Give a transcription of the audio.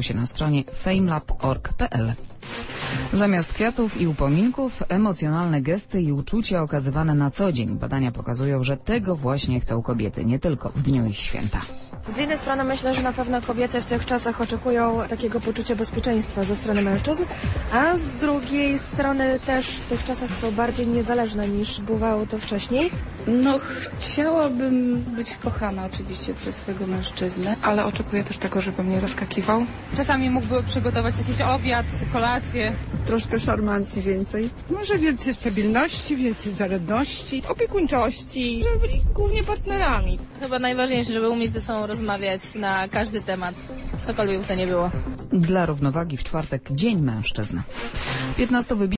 znajdą się na stronie famelab.org.pl. Zamiast kwiatów i upominków, emocjonalne gesty i uczucia okazywane na co dzień. Badania pokazują, że tego właśnie chcą kobiety, nie tylko w dniu ich święta. Z jednej strony myślę, że na pewno kobiety w tych czasach oczekują takiego poczucia bezpieczeństwa ze strony mężczyzn, a z drugiej strony też w tych czasach są bardziej niezależne niż bywało to wcześniej. No, chciałabym być kochana oczywiście przez swojego mężczyznę, ale oczekuję też tego, żeby mnie zaskakiwał. Czasami mógłby przygotować jakiś obiad, kolację. Troszkę szarmancji więcej. Może więcej stabilności, więcej zaradności, opiekuńczości, żeby byli głównie partnerami. Chyba najważniejsze, żeby umieć ze sobą rozmawiać na każdy temat, cokolwiek by to nie było. Dla równowagi w czwartek Dzień Mężczyzn. 15